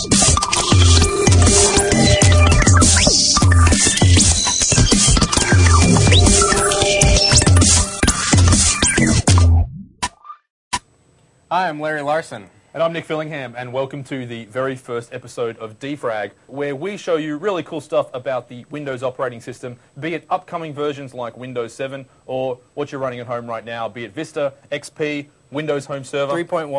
Hi, I'm Larry Larson. And I'm Nick Fillingham, and welcome to the very first episode of Defrag, where we show you really cool stuff about the Windows operating system, be it upcoming versions like Windows 7, or what you're running at home right now, be it Vista, XP, Windows Home Server,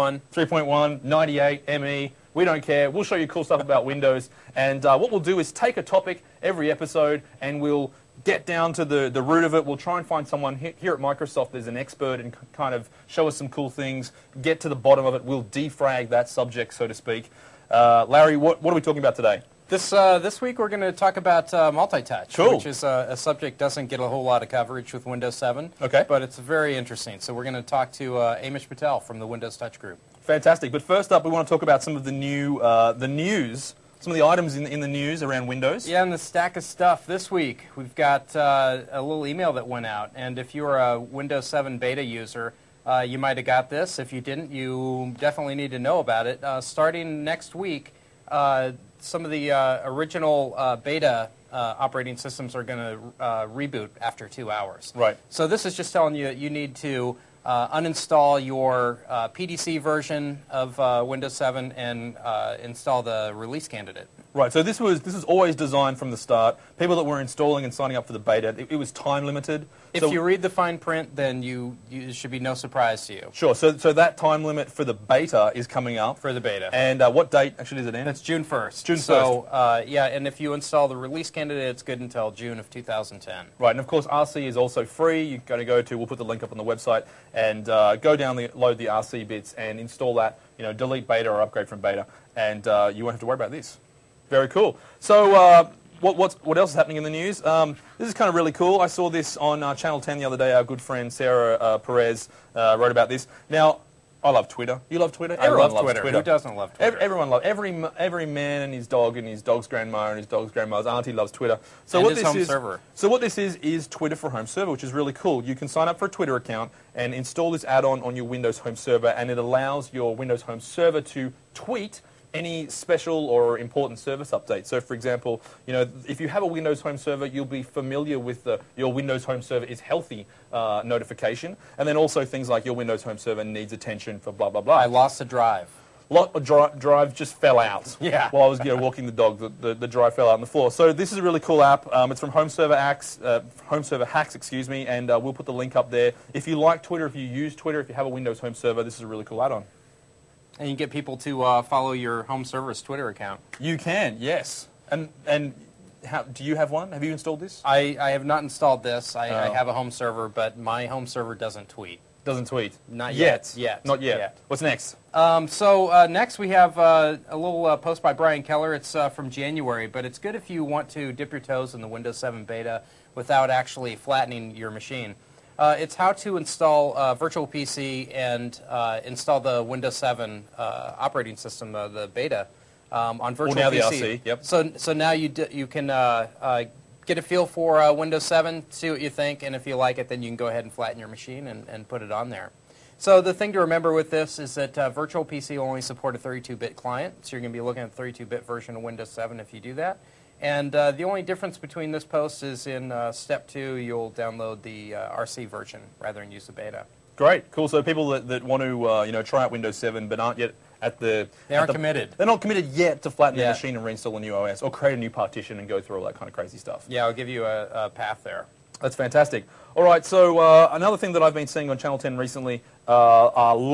3.1, 98, ME, we don't care. We'll show you cool stuff about Windows, and what we'll do is take a topic every episode, and we'll get down to the root of it. We'll try and find someone here at Microsoft there's an expert and kind of show us some cool things, get to the bottom of it. We'll defrag that subject, so to speak. Larry, what are we talking about today? This week we're going to talk about multi-touch, Cool. which is a subject doesn't get a whole lot of coverage with Windows 7, Okay. but it's very interesting. So we're going to talk to Amish Patel from the Windows Touch Group. Fantastic. But first up, we want to talk about some of the new news, some of the items in the news around Windows. Yeah, and the stack of stuff this week. We've got a little email that went out, and if you're a Windows 7 beta user, you might have got this. If you didn't, you definitely need to know about it. Starting next week, some of the original beta operating systems are going to reboot after 2 hours. Right. So this is just telling you that you need to uninstall your PDC version of Windows 7 and install the release candidate. Right, so this was always designed from the start. People that were installing and signing up for the beta, it was time limited. If you read the fine print, then it should be no surprise to you. Sure, so that time limit for the beta is coming up. For the beta. And what date actually is it in? That's June 1st. June 1st. So, yeah, and if you install the release candidate, it's good until June of 2010. Right, and of course RC is also free. You're going to we'll put the link up on the website, and go load the RC bits and install that, delete beta or upgrade from beta, and you won't have to worry about this. Very cool. So what else is happening in the news? This is kind of really cool. I saw this on Channel 10 the other day. Our good friend Sarah Perez wrote about this. Now, I love Twitter. You love Twitter? Everyone loves Twitter. Who doesn't love Twitter? Everyone loves every man and his dog's grandma and his dog's grandma's auntie loves Twitter. So and what his this home is, server. So what this is Twitter for Home Server, which is really cool. You can sign up for a Twitter account and install this add-on on your Windows Home Server, and it allows your Windows Home Server to tweet any special or important service updates. So, for example, if you have a Windows Home Server, you'll be familiar with your Windows Home Server is healthy notification, and then also things like your Windows Home Server needs attention for blah blah blah. I lost a drive. Drive just fell out. Yeah. While I was walking the dog, the drive fell out on the floor. So this is a really cool app. It's from Home Server Hacks, and we'll put the link up there. If you like Twitter, if you use Twitter, if you have a Windows Home Server, this is a really cool add-on. And you get people to follow your home server's Twitter account. You can, yes. And do you have one? Have you installed this? I have not installed this. I have a home server, but my home server doesn't tweet. Doesn't tweet? Not yet. Not yet. What's next? So next we have a little post by Brian Keller. It's from January, but it's good if you want to dip your toes in the Windows 7 beta without actually flattening your machine. It's how to install Virtual PC and install the Windows 7 operating system, the beta, on Virtual now PC. the RC, yep. So now you can get a feel for Windows 7, see what you think, and if you like it, then you can go ahead and flatten your machine and put it on there. So the thing to remember with this is that Virtual PC will only support a 32-bit client, so you're going to be looking at a 32-bit version of Windows 7 if you do that. And the only difference between this post is in step 2, you'll download the RC version rather than use the beta. Great, cool. So people that want to try out Windows 7 but aren't yet at the... They aren't committed. They're not committed yet to flatten their machine and reinstall a new OS or create a new partition and go through all that kind of crazy stuff. Yeah, I'll give you a path there. That's fantastic. All right, so another thing that I've been seeing on Channel 10 recently are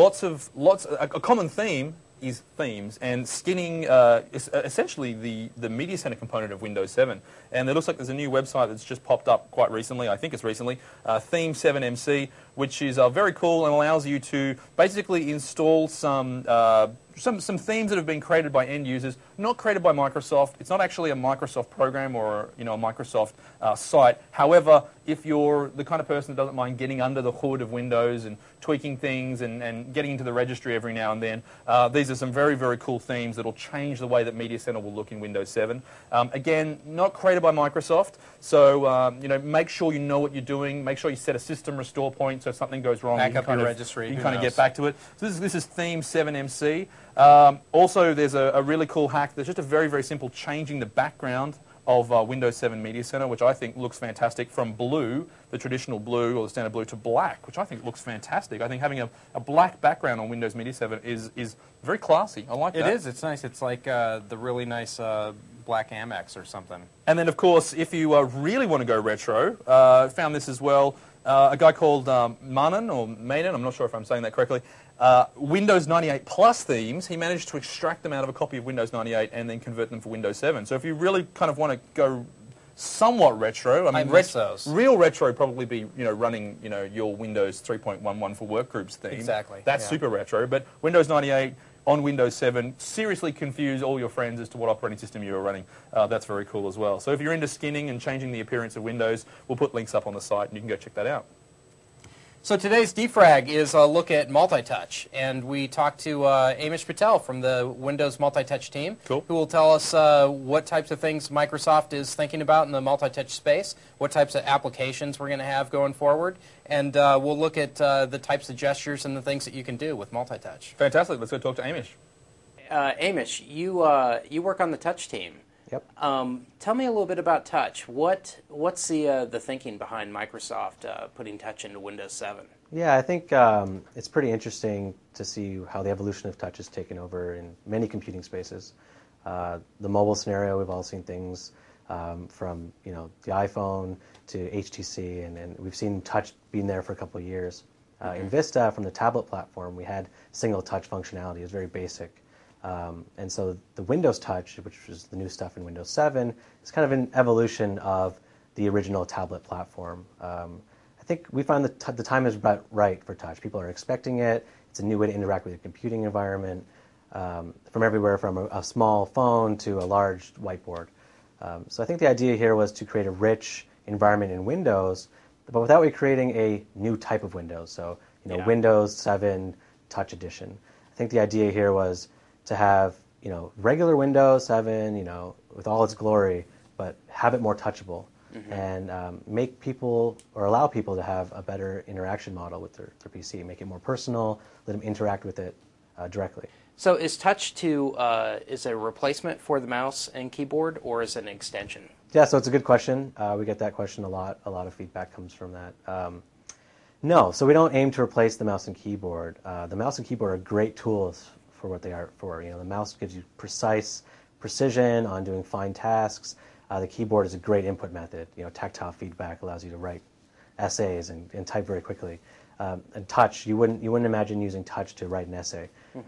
a common theme is themes, and skinning is essentially the Media Center component of Windows 7. And it looks like there's a new website that's just popped up quite recently, I think it's recently, Theme 7MC, which is very cool and allows you to basically install some themes that have been created by end users, not created by Microsoft. It's not actually a Microsoft program or a Microsoft site. However, if you're the kind of person that doesn't mind getting under the hood of Windows and tweaking things and getting into the registry every now and then, these are some very, very cool themes that will change the way that Media Center will look in Windows 7. Again, not created by Microsoft, so make sure you know what you're doing. Make sure you set a system restore point so if something goes wrong, back up your registry. You can kind of get back to it. So this is Theme 7MC. Also, there's a really cool hack. There's just a very, very simple changing the background of Windows 7 Media Center, which I think looks fantastic, from blue, the traditional blue or the standard blue, to black, which I think looks fantastic. I think having a black background on Windows Media 7 is very classy. I like that. It is. It's nice. It's like the really nice black Amex or something. And then, of course, if you really want to go retro, found this as well. A guy called Manan, I'm not sure if I'm saying that correctly, Windows 98 Plus themes. He managed to extract them out of a copy of Windows 98 and then convert them for Windows 7. So if you really kind of want to go somewhat retro, I miss those. Real retro would probably be running your Windows 3.11 for Workgroups theme. Exactly. That's super retro. But Windows 98 on Windows 7, seriously confuse all your friends as to what operating system you are running. That's very cool as well. So if you're into skinning and changing the appearance of Windows, we'll put links up on the site and you can go check that out. So today's defrag is a look at multi-touch, and we talked to Amish Patel from the Windows multi-touch team, Cool. who will tell us what types of things Microsoft is thinking about in the multi-touch space, what types of applications we're going to have going forward, and we'll look at the types of gestures and the things that you can do with multi-touch. Fantastic. Let's go talk to Amish. Amish, you work on the touch team. Yep. Tell me a little bit about touch. What's the thinking behind Microsoft putting touch into Windows 7? Yeah, I think it's pretty interesting to see how the evolution of touch has taken over in many computing spaces. The mobile scenario, we've all seen things from the iPhone to HTC, and we've seen touch being there for a couple of years. In Vista, from the tablet platform, we had single touch functionality. It's very basic. And so the Windows Touch, which is the new stuff in Windows 7, is kind of an evolution of the original tablet platform. I think we find that the time is about right for touch. People are expecting it. It's a new way to interact with your computing environment, from everywhere from a small phone to a large whiteboard. So I think the idea here was to create a rich environment in Windows, but without creating a new type of Windows. So Windows 7 Touch Edition. I think the idea here was to have regular Windows 7, with all its glory, but have it more touchable, and make people or allow people to have a better interaction model with their PC, make it more personal, let them interact with it directly. So is touch is a replacement for the mouse and keyboard, or is it an extension? Yeah, so it's a good question. We get that question a lot. A lot of feedback comes from that. No, so we don't aim to replace the mouse and keyboard. The mouse and keyboard are great tools for what they are for. The mouse gives you precision on doing fine tasks. The keyboard is a great input method. Tactile feedback allows you to write essays and type very quickly. And touch, you wouldn't imagine using touch to write an essay.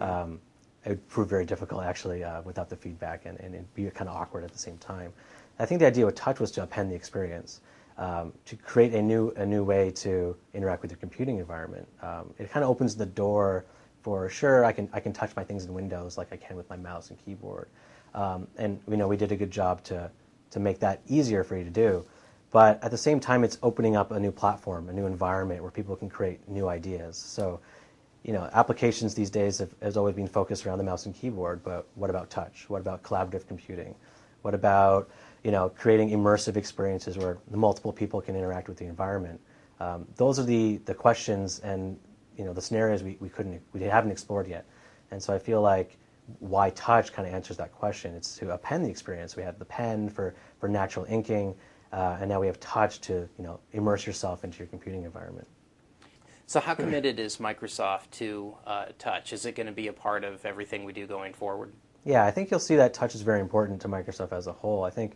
It would prove very difficult actually without the feedback, and it'd be kind of awkward at the same time. I think the idea with touch was to append the experience, to create a new way to interact with your computing environment. It kind of opens the door. For sure, I can touch my things in Windows like I can with my mouse and keyboard, and we did a good job to make that easier for you to do. But at the same time, it's opening up a new platform, a new environment where people can create new ideas. So, applications these days has always been focused around the mouse and keyboard. But what about touch? What about collaborative computing? What about creating immersive experiences where the multiple people can interact with the environment? Those are the questions and the scenarios we haven't explored yet. And so I feel like why touch kind of answers that question. It's to append the experience. We have the pen for natural inking, and now we have touch to immerse yourself into your computing environment. So how committed is Microsoft to touch? Is it going to be a part of everything we do going forward? Yeah, I think you'll see that touch is very important to Microsoft as a whole. I think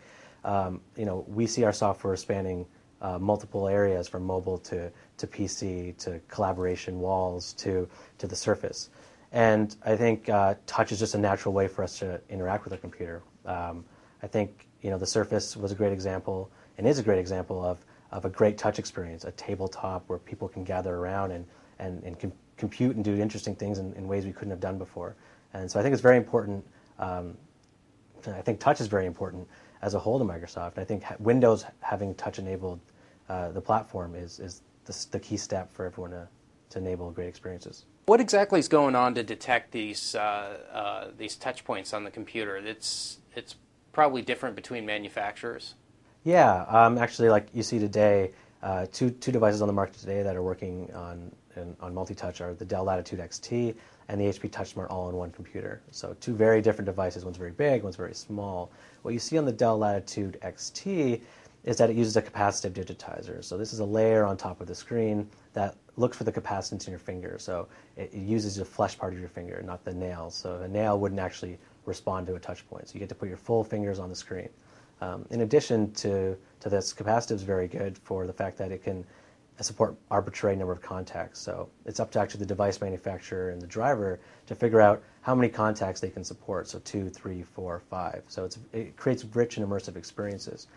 we see our software spanning multiple areas, from mobile to PC to collaboration walls to the Surface. And I think touch is just a natural way for us to interact with a computer. I think the Surface was a great example and is a great example of a great touch experience, a tabletop where people can gather around and compute and do interesting things in ways we couldn't have done before. And so I think it's very important. I think touch is very important as a whole to Microsoft. I think Windows having touch enabled the platform is the key step for everyone to enable great experiences. What exactly is going on to detect these touch points on the computer? It's probably different between manufacturers. Yeah, actually, like you see today, two devices on the market today that are working on on multi-touch are the Dell Latitude XT and the HP TouchSmart all-in-one computer. So two very different devices. One's very big, one's very small. What you see on the Dell Latitude XT is that it uses a capacitive digitizer. So this is a layer on top of the screen that looks for the capacitance in your finger. So it uses the flesh part of your finger, not the nails. So a nail wouldn't actually respond to a touch point. So you get to put your full fingers on the screen. In addition to this, capacitive is very good for the fact that it can support arbitrary number of contacts. So it's up to actually the device manufacturer and the driver to figure out how many contacts they can support. So 2, 3, 4, 5. So it creates rich and immersive experiences.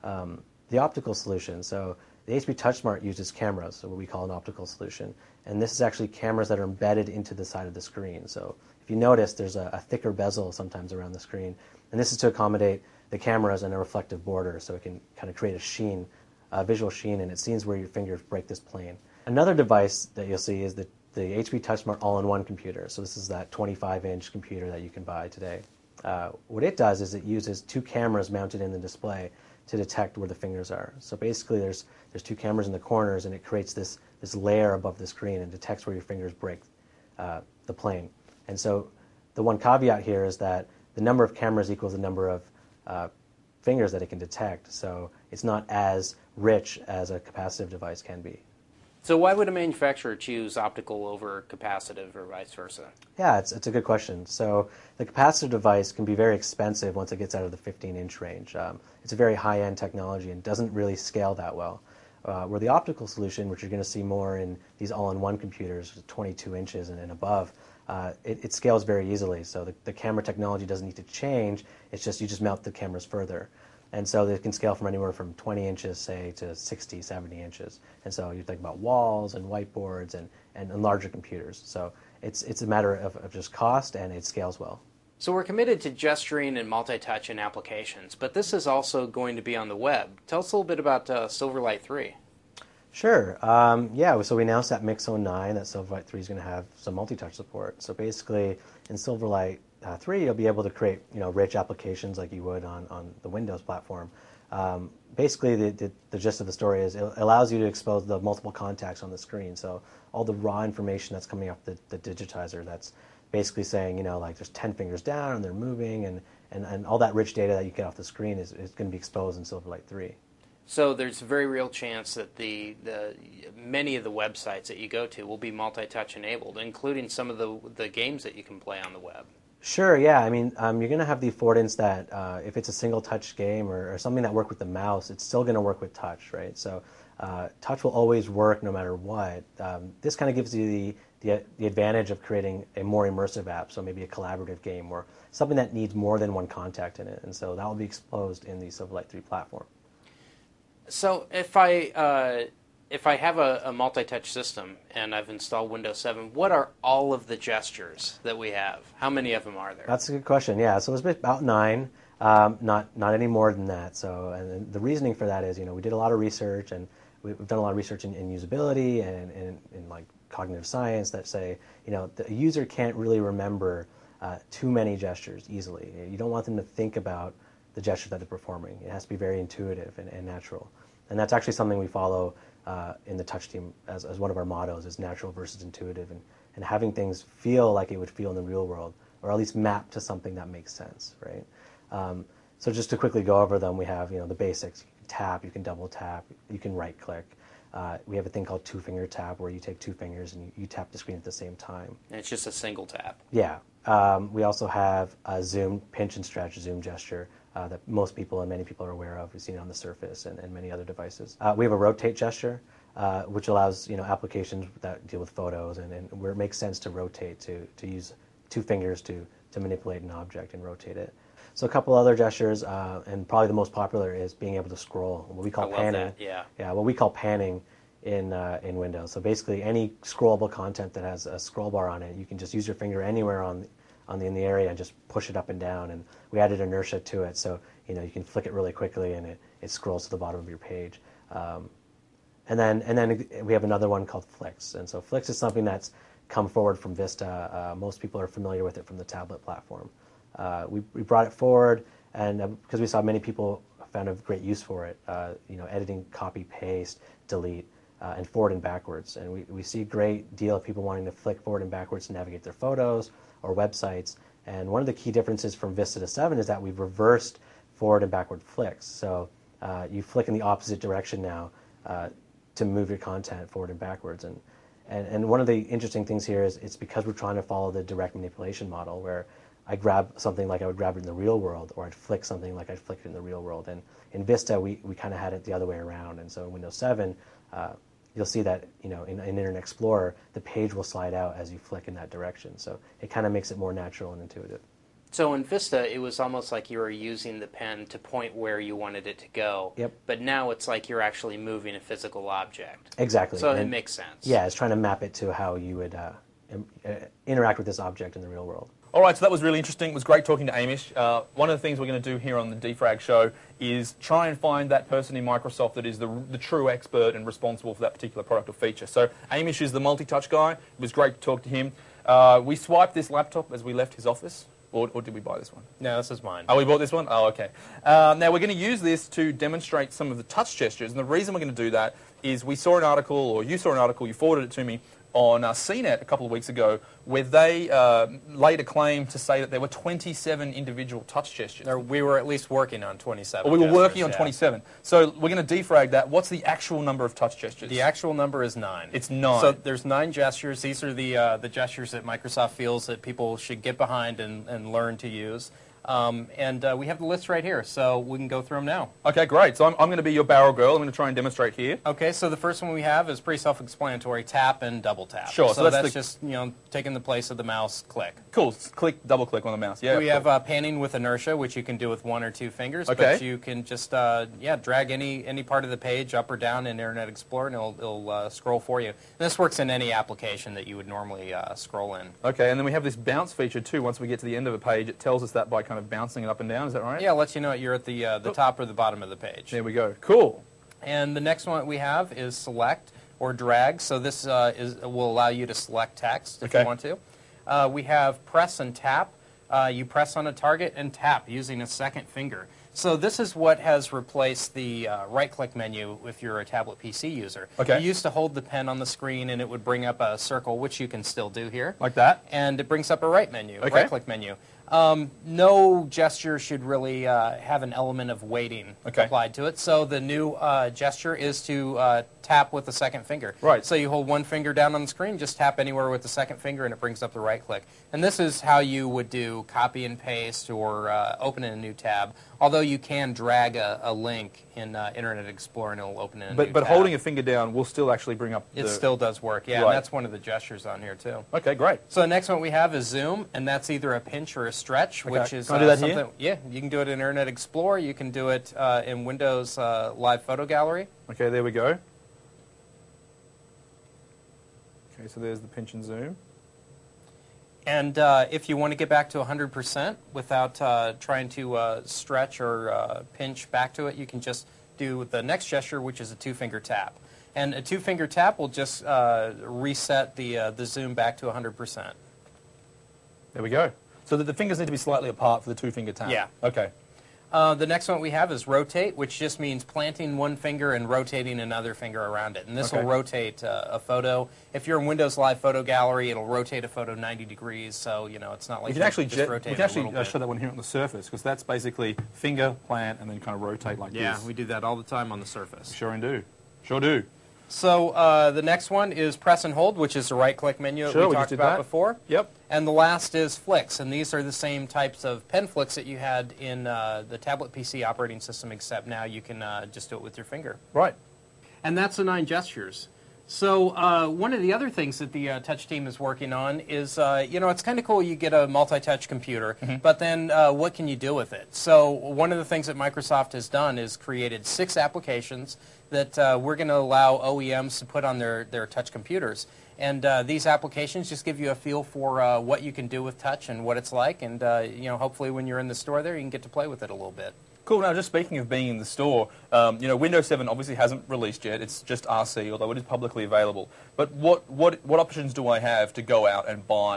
The optical solution. So the HP TouchSmart uses cameras, so what we call an optical solution. And this is actually cameras that are embedded into the side of the screen. So if you notice, there's a thicker bezel sometimes around the screen. And this is to accommodate the cameras and a reflective border, so it can kind of create a sheen, a visual sheen, and it sees where your fingers break this plane. Another device that you'll see is the HP TouchSmart all-in-one computer. So this is that 25-inch computer that you can buy today. What it does is it uses two cameras mounted in the display to detect where the fingers are. So basically there's two cameras in the corners, and it creates this layer above the screen and detects where your fingers break the plane. And so the one caveat here is that the number of cameras equals the number of fingers that it can detect. So it's not as rich as a capacitive device can be. So why would a manufacturer choose optical over capacitive or vice versa? Yeah, it's a good question. So the capacitive device can be very expensive once it gets out of the 15-inch range. It's a very high-end technology and doesn't really scale that well. Where the optical solution, which you're going to see more in these all-in-one computers, 22 inches and above, it scales very easily. So the camera technology doesn't need to change. It's just you just mount the cameras further. And so they can scale from anywhere from 20 inches, say, to 60, 70 inches. And so you think about walls and whiteboards and larger computers. So it's a matter of just cost, and it scales well. So we're committed to gesturing and multi-touch in applications, but this is also going to be on the web. Tell us a little bit about Silverlight 3. Sure. Yeah, so we announced at Mix09 that Silverlight 3 is going to have some multi-touch support. So basically, in Silverlight 3, you'll be able to create rich applications like you would on the Windows platform. Basically, the gist of the story is it allows you to expose the multiple contacts on the screen. So all the raw information that's coming off the digitizer, that's basically saying, like there's 10 fingers down and they're moving, and all that rich data that you get off the screen is going to be exposed in Silverlight 3. So there's a very real chance that the many of the websites that you go to will be multi-touch enabled, including some of the games that you can play on the web. Sure, yeah. I mean, you're going to have the affordance that if it's a single-touch game or something that works with the mouse, it's still going to work with touch, right? So touch will always work no matter what. This kind of gives you the advantage of creating a more immersive app, so maybe a collaborative game or something that needs more than one contact in it. And so that will be exposed in the Silverlight 3 platform. So if I have a multi-touch system and I've installed Windows 7, what are all of the gestures that we have? How many of them are there? That's a good question. Yeah, so it's about 9, not any more than that. So, and the reasoning for that is, we did a lot of research, and we've done a lot of research in usability and in like cognitive science that say, the user can't really remember too many gestures easily. You don't want them to think about the gesture that they're performing. It has to be very intuitive and natural. And that's actually something we follow in the touch team as one of our mottos, is natural versus intuitive, and having things feel like it would feel in the real world, or at least map to something that makes sense, right? So just to quickly go over them, we have the basics. You can tap, you can double tap, you can right click. We have a thing called two-finger tap, where you take two fingers and you tap the screen at the same time. And it's just a single tap. Yeah. We also have a zoom, pinch and stretch zoom gesture that most people and many people are aware of. We've seen it on the Surface and many other devices. We have a rotate gesture, which allows applications that deal with photos and where it makes sense to rotate, to use two fingers to manipulate an object and rotate it. So a couple other gestures, and probably the most popular is being able to scroll, what we call panning. That, yeah. Yeah, what we call panning in Windows. So basically, any scrollable content that has a scroll bar on it, you can just use your finger anywhere in the area and just push it up and down. And we added inertia to it, so you can flick it really quickly and it scrolls to the bottom of your page. And then we have another one called Flix. And so Flix is something that's come forward from Vista. Most people are familiar with it from the tablet platform. We brought it forward, and because we saw many people found a great use for it, editing, copy, paste, delete. and forward and backwards. And we see a great deal of people wanting to flick forward and backwards to navigate their photos or websites. And one of the key differences from Vista to 7 is that we've reversed forward and backward flicks. So you flick in the opposite direction now to move your content forward and backwards. And one of the interesting things here is it's because we're trying to follow the direct manipulation model, where I grab something like I would grab it in the real world, or I'd flick something like I'd flick it in the real world. And in Vista, we kind of had it the other way around. And so in Windows 7, you'll see that in Internet Explorer, the page will slide out as you flick in that direction. So it kind of makes it more natural and intuitive. So in Vista, it was almost like you were using the pen to point where you wanted it to go. Yep. But now it's like you're actually moving a physical object. Exactly. So it And makes sense. yeah, it's trying to map it to how you would interact with this object in the real world. All right, so that was really interesting. It was great talking to Amish. One of the things we're going to do here on the Defrag show is try and find that person in Microsoft that is the true expert and responsible for that particular product or feature. So Amish is the multi-touch guy. It was great to talk to him. We swiped this laptop as we left his office. Or did we buy this one? No, this is mine. Oh, we bought this one? Oh, okay. Now, we're going to use this to demonstrate some of the touch gestures. And the reason we're going to do that is we saw an article, or you saw an article, you forwarded it to me, on CNET a couple of weeks ago, where they laid a claim to say that there were 27 individual touch gestures. We were at least working on 27. Or we were gestures, working on yeah. 27. So we're going to defrag that. What's the actual number of touch gestures? The actual number is 9. It's 9. So there's 9 gestures. These are the gestures that Microsoft feels that people should get behind and learn to use. And we have the list right here, so we can go through them now. Okay, great. So I'm going to be your barrel girl. I'm going to try and demonstrate here. Okay, so the first one we have is pretty self-explanatory: tap and double tap. Sure, So so that's just taking the place of the mouse click. Cool. Click, double click on the mouse. Yeah. We cool. have panning with inertia, which you can do with 1 or 2 fingers. Okay. But you can just drag any part of the page up or down in Internet Explorer, and it'll scroll for you. And this works in any application that you would normally scroll in. Okay, and then we have this bounce feature too. Once we get to the end of a page, it tells us that by kind of bouncing it up and down. Is that right? Yeah, it lets you know you're at the top or the bottom of the page. There we go. Cool. And the next one we have is select or drag. So this will allow you to select text if you want to. We have press and tap. You press on a target and tap using a second finger. So this is what has replaced the right-click menu if you're a tablet PC user. Okay. You used to hold the pen on the screen and it would bring up a circle, which you can still do here. Like that? And it brings up a right menu, Okay. right-click menu. No gesture should really have an element of weighting applied to it. So the new gesture is to tap with the second finger. Right. So you hold one finger down on the screen, just tap anywhere with the second finger, and it brings up the right click. And this is how you would do copy and paste or open in a new tab. Although you can drag a link in Internet Explorer and it'll open in a new tab. But holding a finger down will still actually bring up It still does work, yeah. Right. And that's one of the gestures on here, too. Okay, great. So the next one we have is zoom, and that's either a pinch or a stretch, which is Can I do that something. here? Yeah, you can do it in Internet Explorer. You can do it in Windows Live Photo Gallery. Okay, there we go. Okay, so there's the pinch and zoom. And if you want to get back to 100% without trying to stretch or pinch back to it, you can just do the next gesture, which is a 2-finger tap. And a 2-finger tap will just reset the zoom back to 100%. There we go. So the fingers need to be slightly apart for the 2-finger tap. Yeah. Okay. The next one we have is rotate, which just means planting one finger and rotating another finger around it. And this will rotate a photo. If you're in Windows Live Photo Gallery, it'll rotate a photo 90 degrees, so it's not like We can actually, just rotate we can it a little actually bit. show that one here on the Surface, because that's basically finger, plant, and then kind of rotate like Yeah, this. we do that all the time on the Surface. Sure and do. Sure do. So the next one is press and hold, which is the right-click menu that Sure, we we just talked did about that. before. Yep. And the last is flicks, and these are the same types of pen flicks that you had in the tablet PC operating system, except now you can just do it with your finger. Right. And that's the 9 gestures. So one of the other things that the touch team is working on is, it's kind of cool you get a multi-touch computer, but then what can you do with it? So one of the things that Microsoft has done is created 6 applications that we're going to allow OEMs to put on their touch computers. And these applications just give you a feel for what you can do with touch and what it's like. And, hopefully when you're in the store there, you can get to play with it a little bit. Cool. Now, just speaking of being in the store, Windows 7 obviously hasn't released yet. It's just RC, although it is publicly available. But what options do I have to go out and buy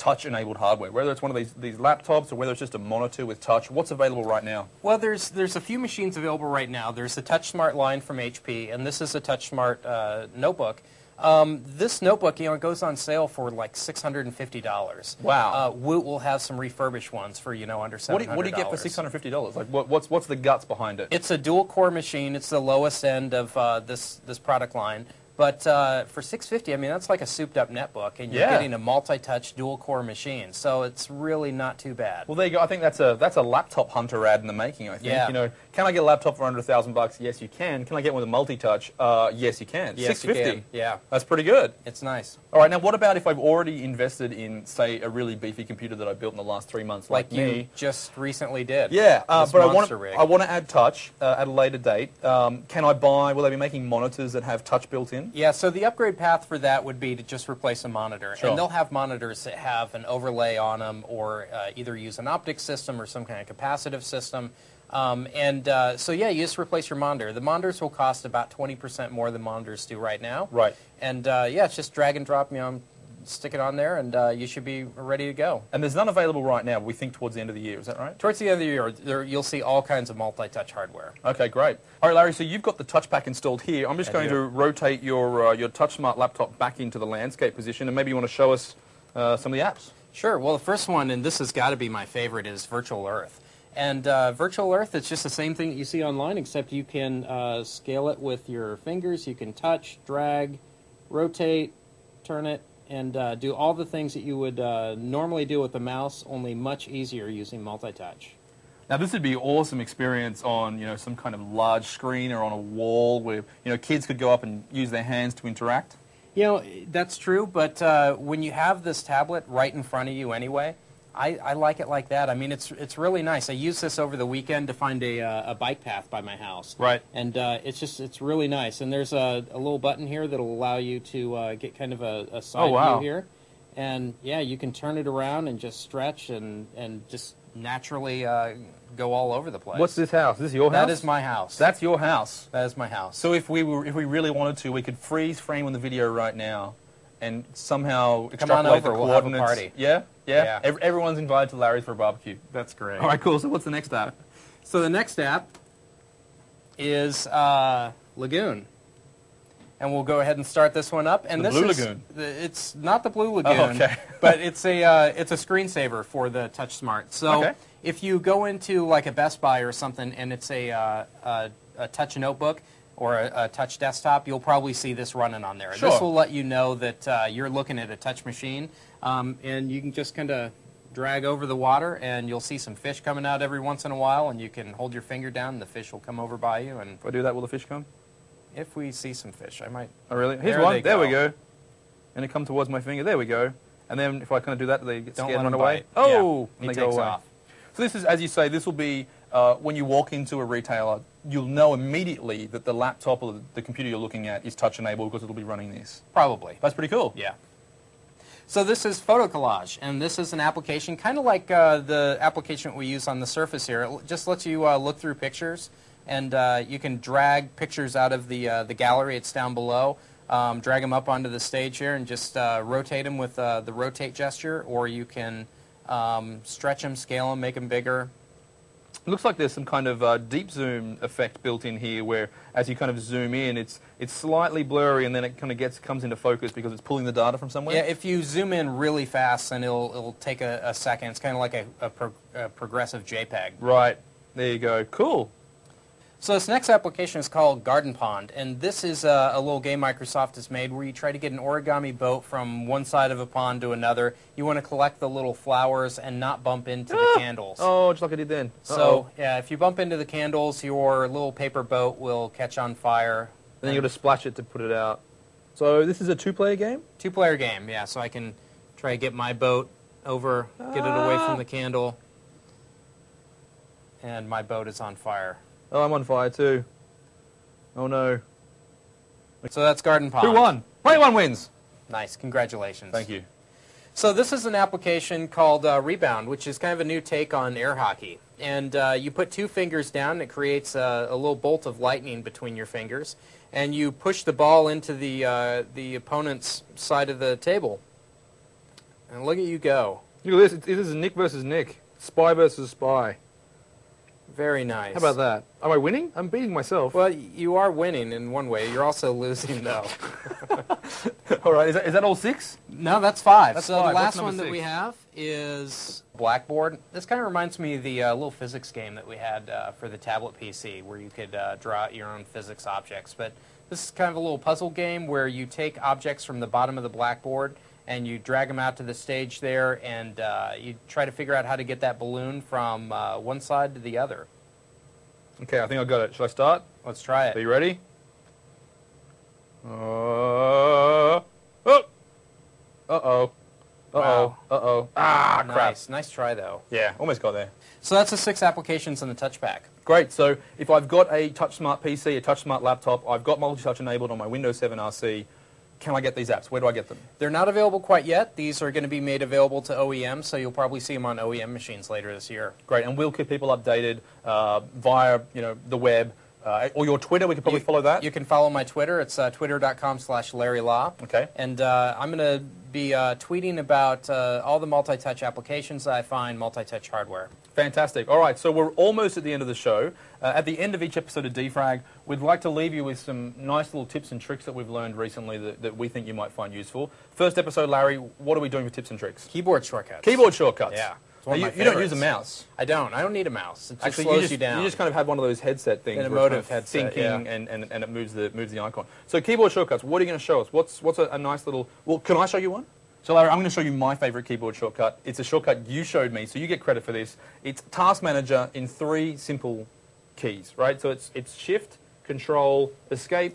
touch-enabled hardware, whether it's one of these laptops or whether it's just a monitor with touch. What's available right now? Well, there's a few machines available right now. There's the TouchSmart line from HP, and this is a TouchSmart notebook. This notebook, it goes on sale for like $650. Wow. Woot will have some refurbished ones for under $700. What do you get for $650? Like, what's the guts behind it? It's a dual-core machine. It's the lowest end of this product line. But for $650, I mean, that's like a souped-up netbook, and you're getting a multi-touch dual-core machine. So it's really not too bad. Well, there you go. I think that's a laptop hunter ad in the making. I think. Yeah. Can I get a laptop for under $1,000? Yes, you can. Can I get one with a multi-touch? Yes, you can. Yes, you can. Yeah, that's pretty good. It's nice. All right. Now, what about if I've already invested in, say, a really beefy computer that I built in the last 3 months, like you me? Just recently did. Yeah, but I want to add touch at a later date. Can I buy? Will they be making monitors that have touch built in? Yeah. So the upgrade path for that would be to just replace a monitor. Sure. And they'll have monitors that have an overlay on them or either use an optics system or some kind of capacitive system. So yeah, you just replace your monitor. The monitors will cost about 20% more than monitors do right now. Right. And yeah, it's just drag and drop, stick it on there, and you should be ready to go. And there's none available right now, but we think towards the end of the year. Is that right? Towards the end of the year, you'll see all kinds of multi-touch hardware. Okay, great. All right, Larry, so you've got the touch pack installed here. I'm just going to rotate your TouchSmart laptop back into the landscape position, and maybe you want to show us some of the apps. Sure. Well, the first one, and this has got to be my favorite, is Virtual Earth. And Virtual Earth, it's just the same thing that you see online, except you can scale it with your fingers. You can touch, drag, rotate, turn it, and do all the things that you would normally do with the mouse, only much easier using multi-touch. Now, this would be an awesome experience on, some kind of large screen or on a wall where, kids could go up and use their hands to interact. That's true, but when you have this tablet right in front of you anyway, I like it like that. I mean, it's really nice. I used this over the weekend to find a bike path by my house. Right. And it's really nice. And there's a little button here that'll allow you to get kind of a side view here. And yeah, you can turn it around and just stretch and just naturally go all over the place. What's this house? Is this your house? That is my house. That's your house. That is my house. So if we really wanted to, we could freeze frame on the video right now and somehow extrapolate the coordinates. We'll have a party. Yeah? Everyone's invited to Larry's for a barbecue. That's great. All right, cool. So what's the next app? So the next app is Lagoon. And we'll go ahead and start this one up. And the Blue Lagoon. It's not the Blue Lagoon, okay. but it's a screensaver for the TouchSmart. So if you go into like a Best Buy or something and it's a touch notebook or a touch desktop, you'll probably see this running on there. Sure. This will let you know that you're looking at a touch machine, and you can just kind of drag over the water, and you'll see some fish coming out every once in a while, and you can hold your finger down, and the fish will come over by you. And if I do that, will the fish come? If we see some fish, I might. Oh, really? Here's one. There we go. And they come towards my finger. There we go. And then if I kind of do that, they get scared and run away. Oh, and they go away. Off. So this is, as you say, this will be when you walk into a retailer, you'll know immediately that the laptop or the computer you're looking at is touch enabled because it'll be running this. Probably. That's pretty cool. Yeah. So this is Photo Collage, and this is an application kind of like the application we use on the Surface here. It just lets you look through pictures, and you can drag pictures out of the gallery. It's down below. Drag them up onto the stage here and just rotate them with the rotate gesture, or you can stretch them, scale them, make them bigger. It looks like there's some kind of deep zoom effect built in here where as you kind of zoom in, it's slightly blurry and then it kind of comes into focus because it's pulling the data from somewhere? Yeah, if you zoom in really fast, then it'll take a second. It's kind of like a progressive JPEG. Right. There you go. Cool. So this next application is called Garden Pond, and this is a little game Microsoft has made where you try to get an origami boat from one side of a pond to another. You want to collect the little flowers and not bump into the candles. Oh, just like I did then. So, yeah, if you bump into the candles, your little paper boat will catch on fire. Then you've got to splash it to put it out. So this is a two-player game? Two-player game, yeah. So I can try to get my boat over, get it away from the candle, and my boat is on fire. Oh, I'm on fire too. Oh no. So that's Garden Pond. Who won? 21 wins. Nice, congratulations. Thank you. So this is an application called Rebound, which is kind of a new take on air hockey. And you put two fingers down, and it creates a little bolt of lightning between your fingers, and you push the ball into the opponent's side of the table. And look at you go. Look at this. This is Nick versus Nick. Spy versus spy. Very nice. How about that? Am I winning? I'm beating myself. Well, you are winning in one way. You're also losing, though. All right. Is that all 6? No, that's 5. That's so 5. the What's last number one that 6? we have is Blackboard. This kind of reminds me of the little physics game that we had for the tablet PC, where you could draw out your own physics objects. But this is kind of a little puzzle game where you take objects from the bottom of the blackboard and you drag them out to the stage there, and you try to figure out how to get that balloon from one side to the other. Okay, I think I got it. Shall I start? Let's try Are it. you ready? Oh. Uh-oh. Uh-oh. Wow. Uh-oh. Ah, crap. Nice try, though. Yeah, almost got there. So that's the 6 applications in the Touch Pack. Great. So if I've got a TouchSmart PC, a TouchSmart laptop, I've got multi-touch enabled on my Windows 7 RC, can I get these apps? Where do I get them? They're not available quite yet. These are going to be made available to OEM, so you'll probably see them on OEM machines later this year. Great. And we'll keep people updated via the web or your Twitter. We could probably follow that. You can follow my Twitter. It's twitter.com/LarryLaw. Okay. And I'm going to be tweeting about all the multi-touch applications that I find multi-touch hardware. Fantastic. All right, so we're almost at the end of the show. At the end of each episode of Defrag, we'd like to leave you with some nice little tips and tricks that we've learned recently that we think you might find useful. First episode, Larry, what are we doing for tips and tricks? Keyboard shortcuts. Keyboard shortcuts. Yeah. It's Now, one of my you don't use a favorites. mouse. I don't need a mouse. It just Actually, slows you down. You just kind of have one of those headset things. An where it's emotive kind of headset, thinking yeah. and it moves the icon. So keyboard shortcuts, what are you going to show us? What's a nice little... Well, can I show you one? So Larry, I'm going to show you my favorite keyboard shortcut. It's a shortcut you showed me, so you get credit for this. It's Task Manager in 3 simple keys, right? So it's Shift, Control, Escape,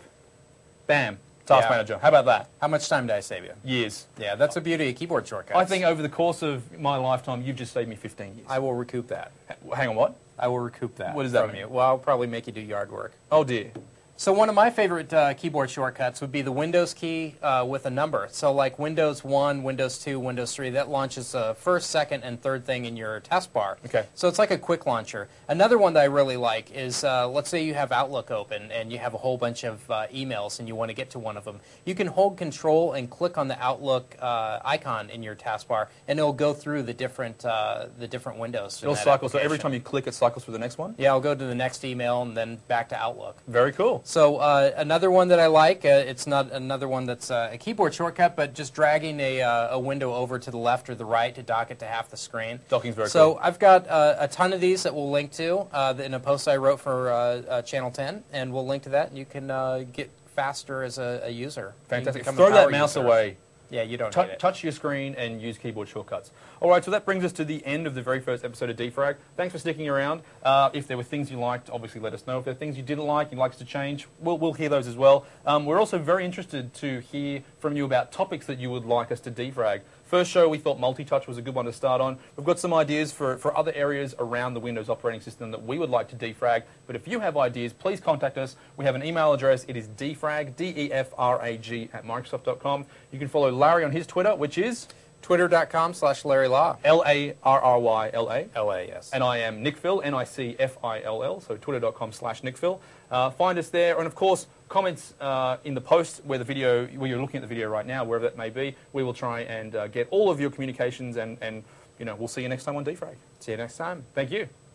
bam, Task Yeah. Manager. How about that? How much time did I save you? Years. Yeah, that's the beauty of keyboard shortcuts. I think over the course of my lifetime, you've just saved me 15 years. I will recoup that. Hang on, what? I will recoup that. What does that from mean? you. Well, I'll probably make you do yard work. Oh, dear. So one of my favorite keyboard shortcuts would be the Windows key with a number. So like Windows 1, Windows 2, Windows 3, that launches first, second, and third thing in your taskbar. Okay. So it's like a quick launcher. Another one that I really like is, let's say you have Outlook open and you have a whole bunch of emails and you want to get to one of them. You can hold Control and click on the Outlook icon in your taskbar, and it'll go through the different windows. in It'll that cycle, so every application. time you click, it cycles through the next one? Yeah, I'll go to the next email and then back to Outlook. Very cool. So another one that I like, it's not another one that's a keyboard shortcut, but just dragging a window over to the left or the right to dock it to half the screen. Docking's very So cool. I've got a ton of these that we'll link to in a post I wrote for Channel 10, and we'll link to that, and you can get faster as a user. You can Fantastic. become a Throw that power mouse user. away. Yeah, you don't need it. Touch your screen and use keyboard shortcuts. All right, so that brings us to the end of the very first episode of Defrag. Thanks for sticking around. If there were things you liked, obviously let us know. If there are things you didn't like, you'd like us to change, we'll hear those as well. We're also very interested to hear from you about topics that you would like us to defrag. First show, we thought multi-touch was a good one to start on. We've got some ideas for other areas around the Windows operating system that we would like to defrag. But if you have ideas, please contact us. We have an email address. It is defrag, D-E-F-R-A-G, @Microsoft.com. You can follow Larry on his Twitter, which is Twitter.com/LarryLaw. L-A-R-R-Y-L-A. LA, yes. And I am Nickfill, Nicfill, so twitter.com/Nickfill. Find us there, and of course, comments in the post where you're looking at the video right now, wherever that may be. We will try and get all of your communications, and we'll see you next time on Defrag. See you next time. Thank you.